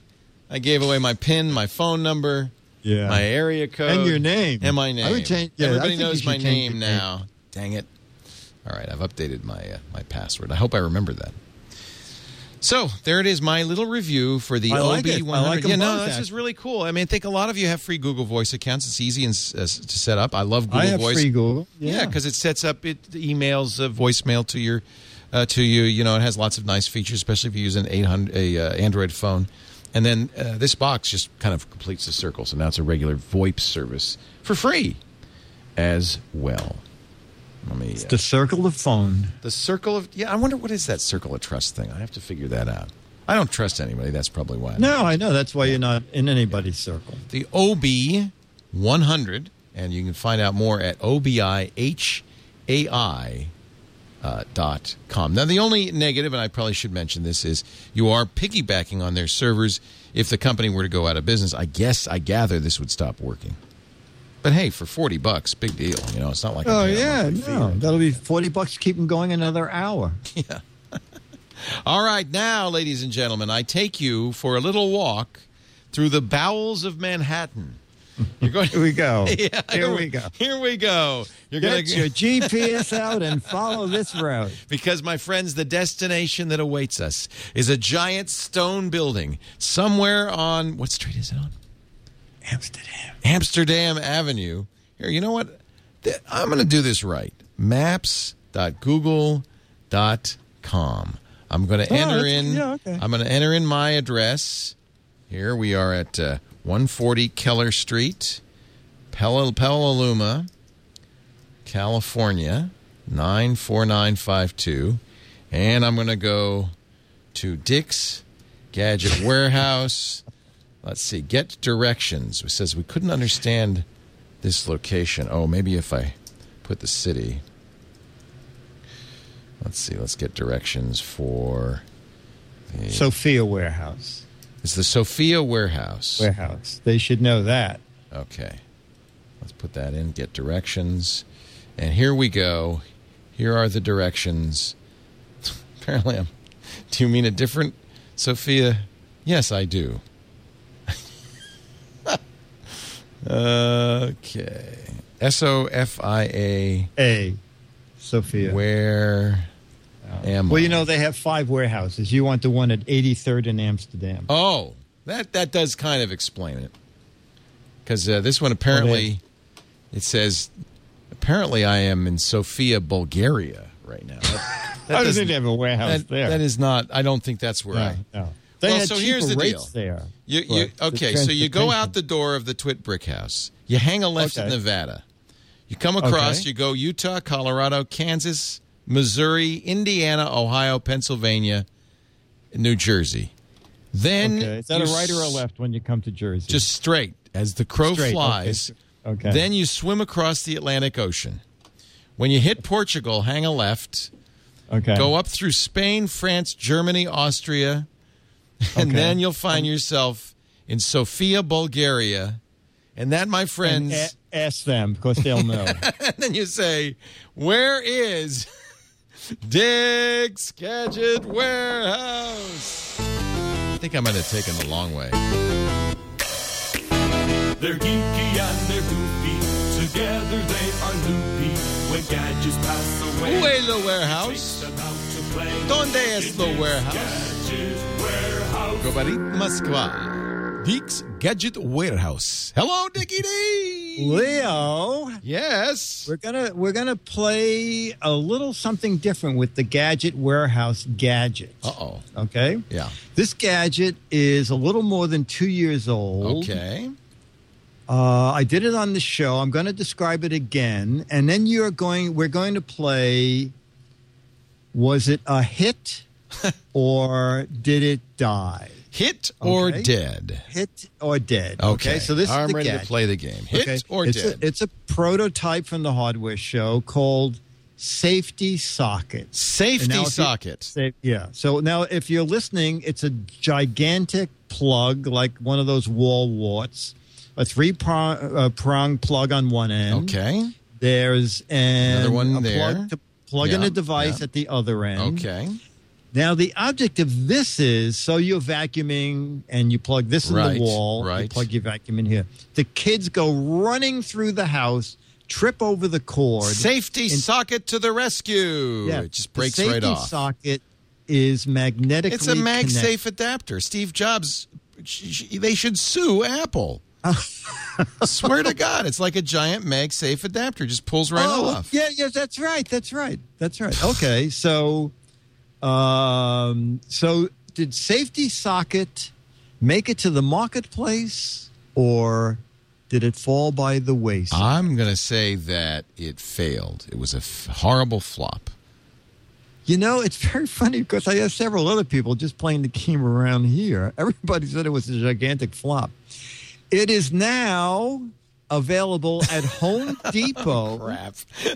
I gave away my PIN, my phone number, Yeah. my area code. And your name. And my name. I would change- yeah, I Everybody think you knows should my change name your now. Dang it. All right, I've updated my uh, my password. I hope I remember that. So, there it is, my little review for the I like it. O B one hundred. I like them yeah, no, both, this is actually. really cool. I mean, I think a lot of you have free Google Voice accounts. It's easy and, uh, to set up. I love Google I have Voice. free Google. Yeah, because it sets up it emails uh, voicemail to your uh, to you. You know, it has lots of nice features, especially if you use an eight hundred a uh, Android phone. And then uh, this box just kind of completes the circle. So now it's a regular VoIP service for free as well. Let me. It's Uh, the circle of phone. the circle of yeah. I wonder what is that circle of trust thing. I have to figure that out. I don't trust anybody. That's probably why. No, I know. That's why you're not in anybody's circle. The O B one hundred, and you can find out more at O B I H A I uh, dot com. Now, the only negative, and I probably should mention this, is you are piggybacking on their servers. If the company were to go out of business, I guess, I gather this would stop working. But hey, for forty bucks, big deal. You know, it's not like Oh, I'm paying a yeah. monthly fee. No, that'll be forty bucks to keep them going another hour. Yeah. All right, now, ladies and gentlemen, I take you for a little walk through the bowels of Manhattan. You're going. Here we go. Yeah, Here we go. Here we go. You're Get going your G P S out and follow this route. because, my friends, the destination that awaits us is a giant stone building somewhere on what street is it on? Amsterdam. Amsterdam Avenue. Here, you know what? Th- I'm going to do this right. maps dot google dot com. I'm going to Oh, enter that's- in. yeah, okay. I'm going to enter in my address. Here we are at uh, one forty Keller Street, Pel- Petaluma, California, nine four nine five two. And I'm going to go to Dick's Gadget Warehouse. Let's see. Get directions. It says we couldn't understand this location. Oh, maybe if I put the city. Let's see. Let's get directions for the. Sophia Warehouse. It's the Sophia Warehouse. Warehouse. They should know that. Okay. Let's put that in. Get directions. And here we go. Here are the directions. Apparently, I'm. Do you mean a different Sophia? Yes, I do. Okay. S O F I A. A. Sophia. Where am Well, I? you know, they have five warehouses. You want the one at eighty-third in Amsterdam. Oh, that that does kind of explain it. Because uh, this one apparently, it says, apparently I am in Sofia, Bulgaria right now. That, that I don't doesn't- think they have a warehouse that, there. that is not, I don't think that's where no, I... no. They Well, had so cheaper here's the rates deal. there. You, you, for the okay, so you go out transportation. the door of the Twit Brick House. You hang a left Okay. at Nevada. You come across, Okay. you go Utah, Colorado, Kansas, Missouri, Indiana, Ohio, Pennsylvania, New Jersey. Then Okay. Is that you a right or a s- left when you come to Jersey? Just straight as the crow Straight, flies. okay. Okay. Then you swim across the Atlantic Ocean. When you hit Portugal, hang a left. okay. Go up through Spain, France, Germany, Austria, and Okay. then you'll find yourself in Sofia, Bulgaria. And that, my And friends, a- ask them because they'll know. and then you say, where is Dick's Gadget Warehouse? I think I might have taken the long way. They're geeky and they're goofy. Together they are loopy. When gadgets pass away, Where the warehouse? takes them out to play. Donde es the In warehouse? Gadget Warehouse. Gobarit Moskva. Dick's Gadget Warehouse. Hello, Dickie D. Leo, Yes. we're gonna we're gonna play a little something different with the Gadget Warehouse gadget. Uh-oh. Okay. Yeah. This gadget is a little more than two years old. Okay. Uh, I did it on the show. I'm going to describe it again, and then you're going. We're going to play. Was it a hit, or did it die? Hit or Okay. dead? Hit or dead? Okay. So this I'm is the ready gadget. to play the game. Hit Okay. or it's dead? A, it's a prototype from the hardware show called Safety Socket. Safety And now if you- socket. Sa- yeah. So now, if you're listening, it's a gigantic plug, like one of those wall warts, a three prong, uh, prong plug on one end. Okay. There's an, Another one a there. plug to plug in Yeah, a device yeah. at the other end. Okay. Now, the object of this is, so you're vacuuming and you plug this in Right, the wall. right. You plug your vacuum in here. The kids go running through the house, trip over the cord. Safety and- socket to the rescue. Yeah, It just the breaks right safety off. socket is magnetically It's a connected. MagSafe adapter. Steve Jobs, sh- sh- they should sue Apple. Swear to God, it's like a giant MagSafe adapter. Just pulls right oh, off. Yeah, yeah, that's right. That's right. That's right. Okay, so, um, so did Safety Socket make it to the marketplace, or did it fall by the wayside? I'm going to say that it failed. It was a f- horrible flop. You know, it's very funny because I have several other people just playing the game around here. Everybody said it was a gigantic flop. It is now available at Home Depot Crap.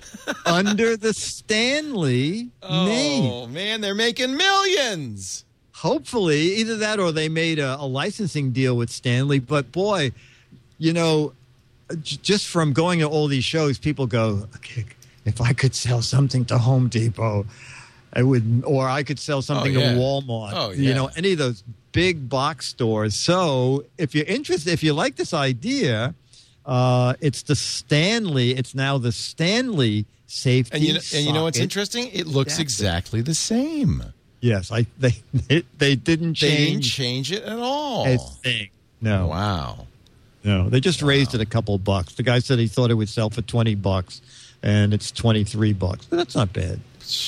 under the Stanley name. Oh, man, they're making millions. Hopefully, either that or they made a, a licensing deal with Stanley. But boy, you know, j- just from going to all these shows, people go, okay, if I could sell something to Home Depot, I would, or I could sell something Oh, yeah. to Walmart. Oh, You yeah. know, any of those big box stores. So if you're interested, if you like this idea, uh, it's the Stanley. It's now the Stanley safety. And you know, and you know what's socket. interesting? It looks adapter. exactly the same. Yes, I they they, they didn't They didn't change change it at all. a thing. No, Wow. no, they just raised it a couple bucks. The guy said he thought it would sell for twenty bucks, and it's twenty three bucks. But that's not bad.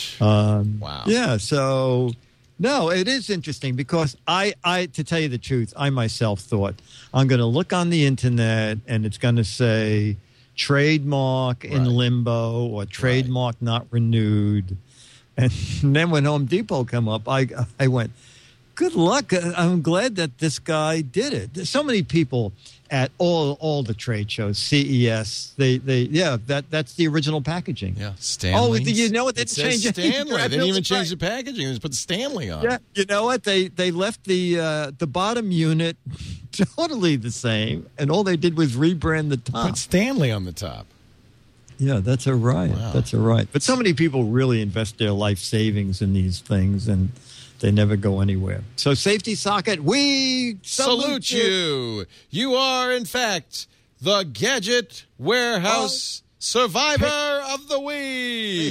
Um, Wow. Yeah. So, no, it is interesting because I, I, to tell you the truth, I myself thought I'm going to look on the internet and it's going to say trademark in Right. limbo or trademark not renewed. And then when Home Depot come up, I, I went, good luck. I'm glad that this guy did it. There's so many people at all all the trade shows, C E S. They they yeah, that that's the original packaging. Yeah, Stanley. Oh, you know what? They It didn't says change it. Stanley. You're They didn't even absolutely change right. the packaging. They just put Stanley on Yeah, it. you know what? They they left the uh, the bottom unit totally the same, and all they did was rebrand the top. Put Stanley on the top. Yeah, that's a right. Wow. That's a right. But so many people really invest their life savings in these things, and they never go anywhere. So, Safety Socket, we salute, Salute you. You are, in fact, the Gadget Warehouse Survivor of the Week.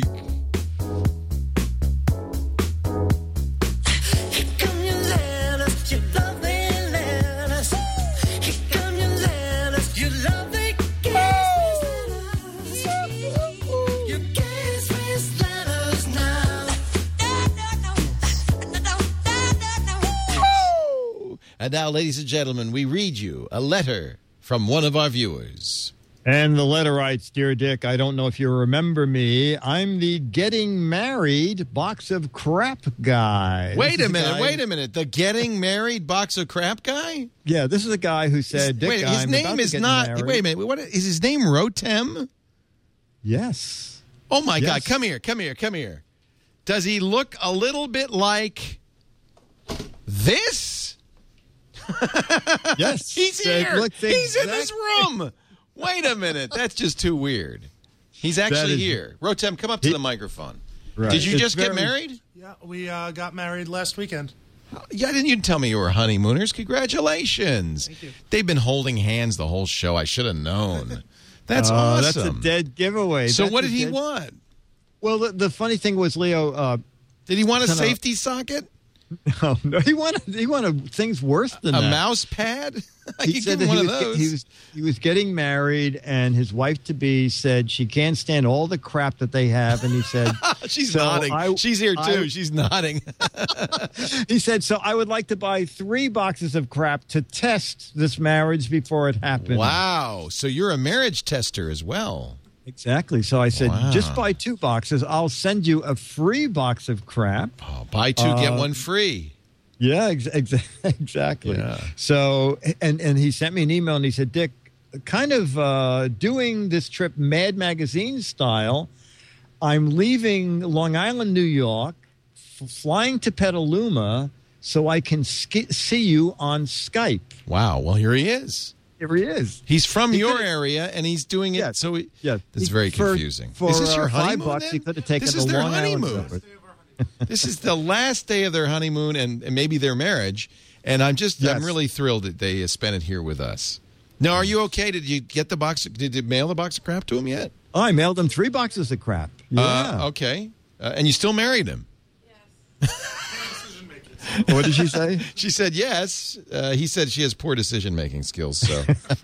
Here come your letters, your lovely letters. Here come your letters, your lovely kisses. Your kisses letters now. And now, ladies and gentlemen, we read you a letter from one of our viewers. And the letter writes, Dear Dick, I don't know if you remember me. I'm the getting married box of crap guy. Wait a minute, wait a minute. The getting married box of crap guy? Yeah, this is a guy who said, Dick, Wait, his I'm name about to is get not. married. Wait a minute. What is his name? Rotem? Yes. Oh my Yes. God! Come here, come here, come here. Does he look a little bit like this? Yes. He's It here. looks He's in this exact- room. Wait a minute. That's just too weird. He's actually is- here. Rotem, come up to He- the microphone. Right. Did you It's just get very- married? Yeah, we uh, got married last weekend. Yeah, didn't you tell me you were honeymooners? Congratulations. Thank you. They've been holding hands the whole show. I should have known. That's Oh, awesome. That's a dead giveaway. So That's what a did he dead- want? Well, the, the funny thing was, Leo, uh, Did he want a Kinda- safety socket? no, no, he wanted he wanted things worse than A that. mouse pad? I He could said give that him he one was, of those. he was he was getting married, and his wife to be said she can't stand all the crap that they have, and he said She's so nodding. I- She's here too. I- She's nodding. he said so I would like to buy three boxes of crap to test this marriage before it happened. Wow. So you're a marriage tester as well. Exactly. So I said, Wow. just buy two boxes. I'll send you a free box of crap. Oh, buy two, get Uh, one free. Yeah, ex- ex- exactly. Yeah. So, and and he sent me an email and he said, Dick, kind of uh, doing this trip Mad Magazine style. I'm leaving Long Island, New York, f- flying to Petaluma so I can ski- see you on Skype. Wow. Well, here he is. Here he is. He's from He your could've- area, and he's doing it. Yes. So he, Yeah, that's He- very for- confusing. For is this your uh, five honeymoon? bucks, then? he could have taken this the is their Long Island honeymoon. over. This is the last day of their honeymoon and, and maybe their marriage, and I'm just Yes. I'm really thrilled that they uh, spent it here with us. Now, are you okay? Did you get the box? Did you mail the box of crap to him yet? Oh, I mailed him three boxes of crap. Yeah. Uh, okay. Uh, and you still married him? What did she say? She said yes. Uh, he said she has poor decision-making skills. So,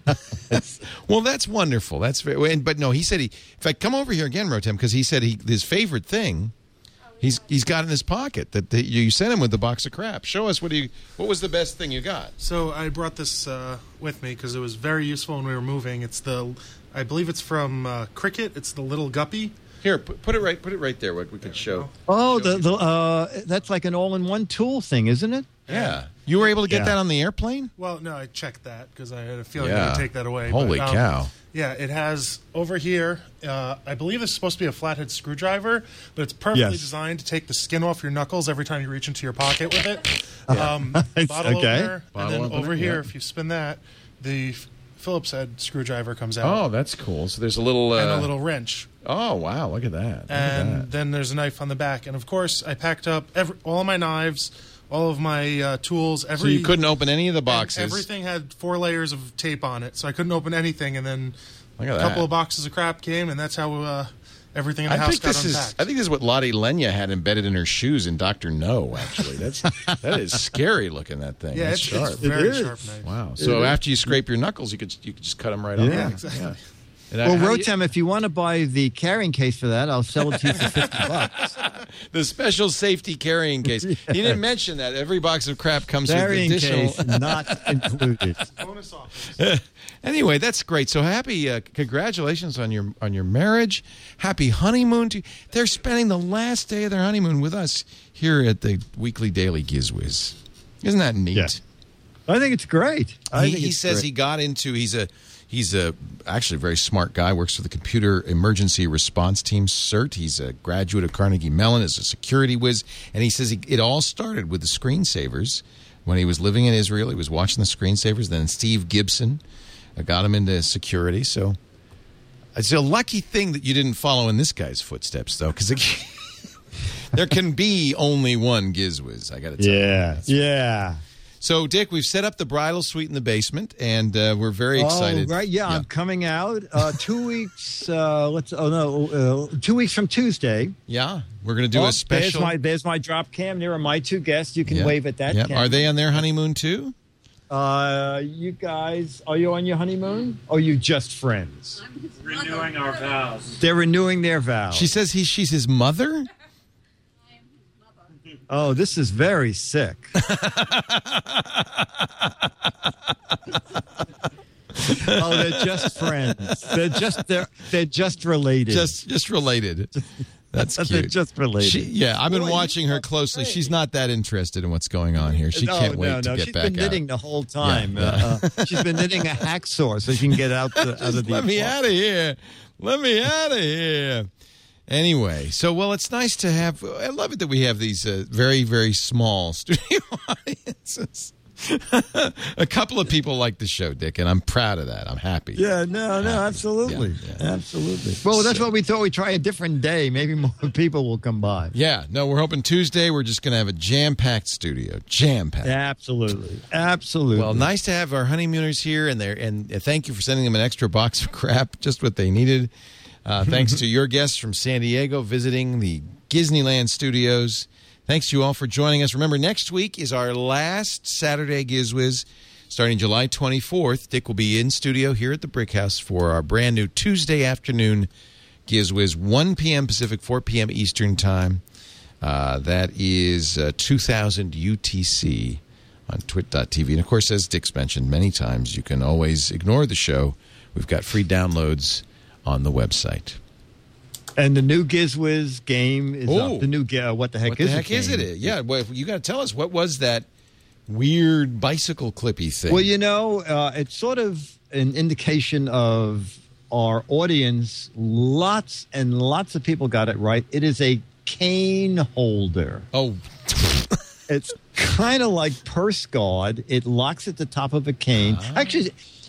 well, that's wonderful. That's very, and, but no, he said he. In fact, come over here again, Rotem, because he said he his favorite thing. He's he's got in his pocket that the, you sent him with the box of crap. Show us what do you what was the best thing you got? So I brought this uh, with me because it was very useful when we were moving. It's the, I believe it's from uh, Cricket. It's the little guppy. Here, put, put it right put it right there. What we could show. Oh, the, the uh, that's like an all-in-one tool thing, isn't it? Yeah, you were able to get Yeah. that on the airplane. Well, no, I checked that because I had a feeling Yeah. they would take that away. Holy but, um, cow. Yeah, it has over here, uh, I believe it's supposed to be a flathead screwdriver, but it's perfectly Yes. designed to take the skin off your knuckles every time you reach into your pocket with it. Um, Nice. bottle Okay. opener, Bottle and then opener, over here, yeah. if you spin that, the F- Phillips head screwdriver comes out. Oh, that's cool. So there's a little. Uh, And a little wrench. Oh wow! Look at that. Look at And that. then there's a knife on the back. And of course, I packed up every, all of my knives, all of my uh, tools. Every, So you couldn't open any of the and boxes. Everything had four layers of tape on it, so I couldn't open anything. And then Look at a couple that. of boxes of crap came, and that's how uh, everything in the I house think got this is. unpacked. I think this is what Lottie Lenya had embedded in her shoes in Doctor No. Actually, that's that is scary looking. That thing. yeah, That's it's, sharp. it's very is. sharp knife. Wow. So after you scrape your knuckles, you could you could just cut them right off. Yeah, exactly. And I- Well, how do you- Rotem, if you want to buy the carrying case for that, I'll sell it to you for fifty bucks. the special safety carrying case. He didn't mention that every box of crap comes Carrying with additional. case not included. Bonus offers. Anyway, that's great. So happy! Uh, congratulations on your on your marriage. Happy honeymoon. To they're spending the last day of their honeymoon with us here at the Weekly Daily Gizwiz. Isn't that neat? Yeah. I think it's great. I he think he it's says great. he got into. He's a he's a actually a very smart guy. Works for the Computer Emergency Response Team CERT. He's a graduate of Carnegie Mellon as a security whiz, and he says he, it all started with the screensavers. When he was living in Israel, he was watching the screensavers. Then Steve Gibson uh, got him into security. So it's a lucky thing that you didn't follow in this guy's footsteps, though, because there can be only one Gizwiz. I got to tell you. Yeah, yeah. So, Dick, we've set up the bridal suite in the basement, and uh, we're very excited. Oh, right. Yeah, I'm coming out uh, two weeks. Uh, let's. Oh no, uh, two weeks from Tuesday. Yeah, we're going to do Oh, a special. There's my, there's my drop cam. There are my two guests. You can Yeah. wave at that. Yeah. camera. Are they on their honeymoon too? Uh, you guys, are you on your honeymoon? Or are you just friends? Renewing our vows. They're renewing their vows. She says he, she's his mother. Oh, this is very sick. Oh, they're just friends. They're just they're they're just related. Just, just related. That's They're cute. just related. She, yeah, I've been Boy, watching her closely. She's not that interested in what's going on here. She no, can't wait no, to no. get She's back been knitting out. the whole time. Yeah, Uh, uh, she's been knitting a hacksaw so she can get out, the, out Just of the. let me out of here. Let me out of here. Anyway, so, well, it's nice to have, I love it that we have these uh, very, very small studio audiences. A couple of people like the show, Dick, and I'm proud of that. I'm happy. Yeah, no, no, absolutely, Yeah, yeah. absolutely. Well, that's what we thought. We'd try a different day. Maybe more people will come by. Yeah, no, we're hoping Tuesday we're just going to have a jam-packed studio. Jam-packed. Absolutely, absolutely. Well, nice to have our honeymooners here, and they're, and uh, thank you for sending them an extra box of crap, just what they needed. Uh, thanks to your guests from San Diego visiting the Disneyland studios. Thanks to you all for joining us. Remember, next week is our last Saturday Gizwiz, starting July twenty-fourth. Dick will be in studio here at the Brick House for our brand new Tuesday afternoon Gizwiz, one p.m. Pacific, four p.m. Eastern Time. Uh, that is uh, two thousand U T C on twit dot t v. And, of course, as Dick's mentioned many times, you can always ignore the show. We've got free downloads on the website. And the new Gizwiz game is Oh. up. The new uh, what the heck What is the heck it? is game. it? Yeah, well, you got to tell us, what was that weird bicycle clippy thing? Well, you know, uh, it's sort of an indication of our audience. Lots and lots of people got it right. It is a cane holder. Oh, It's kind of like purse guard. It locks at the top of a cane. Ah. Actually,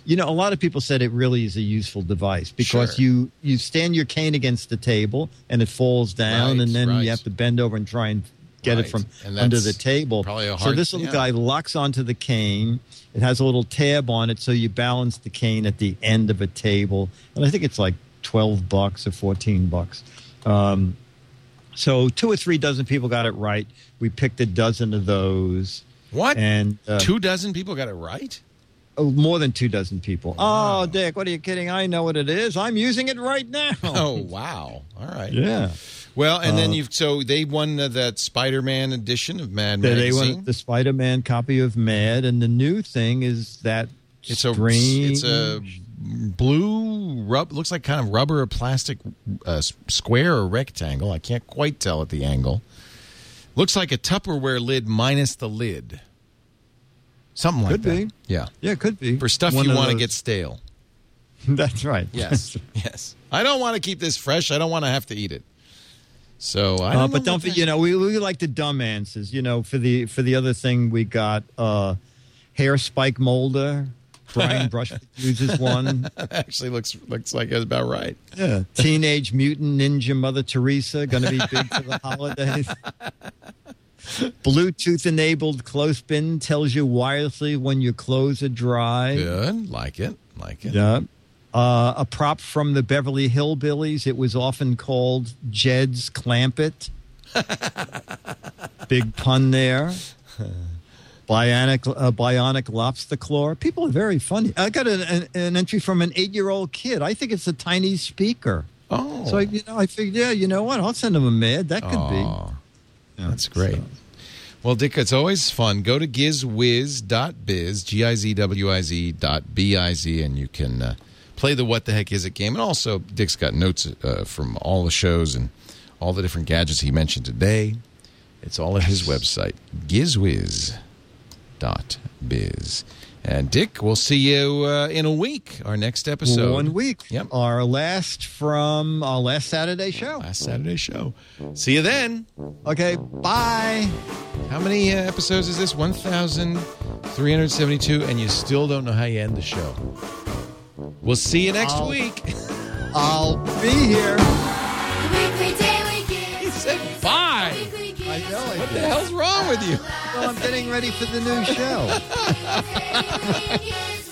you know, a lot of people said it really is a useful device because Sure. you you stand your cane against the table and it falls down, Right, and then right. you have to bend over and try and get Right. it from And under that's the table. probably a so hard- this little yeah. guy locks onto the cane. It has a little tab on it, so you balance the cane at the end of a table, and I think it's like twelve bucks or fourteen bucks. Um, so two or three dozen people got it right. We picked a dozen of those. What? And uh, Two dozen people got it right? oh, more than two dozen people. Oh, Dick, what are you kidding? I know what it is. I'm using it right now. Oh, wow. All right. yeah. Well, and then Uh, you've so they won uh, that Spider-Man edition of Mad They, they Magazine. went the Spider-Man copy of Mad, and the new thing is that It's a strange. it's a blue rub looks like kind of rubber or plastic uh, s- square or rectangle. I can't quite tell at the angle. Looks like a Tupperware lid minus the lid. Something like Could that. be. Yeah. Yeah, it could be For stuff One you of want to those- get stale. That's right. Yes. yes. I don't want to keep this fresh. I don't want to have to eat it. So I don't Uh, know but don't what forget, that- you know, we, we like the dumb answers. You know, for the for the other thing, we got uh, hair spike molder. Brian Brushwood uses one. actually looks looks like it's about right. Yeah. Teenage Mutant Ninja Mother Teresa, going to be big for the holidays. Bluetooth-enabled clothespin tells you wirelessly when your clothes are dry. Good. Like it. Like it. Yeah. Uh, a prop from the Beverly Hillbillies. It was often called Jed's Clampett. Big pun there. Bionic, uh, bionic lobster claw. People are very funny. I got an, an, an entry from an eight-year-old kid. I think it's a tiny speaker. Oh. So, you know, I figured, yeah, you know what? I'll send him a Mad. That could Aw. be. Yeah, That's great. so- Well, Dick, it's always fun. Go to gizwiz dot biz, G I Z W I Z dot B I Z, and you can uh, play the What the Heck Is It game. And also, Dick's got notes uh, from all the shows and all the different gadgets he mentioned today. It's all at his website, gizwiz dot biz. And, Dick, we'll see you uh, in a week, our next episode. One week. Yep. Our last from our last Saturday show. Last Saturday show. See you then. Okay, bye. How many uh, episodes is this? one thousand three hundred seventy-two, and you still don't know how you end the show. We'll see you next I'll- week. I'll be here. He said bye. I know. I What the did. hell's wrong with you? Well, I'm getting ready for the new show.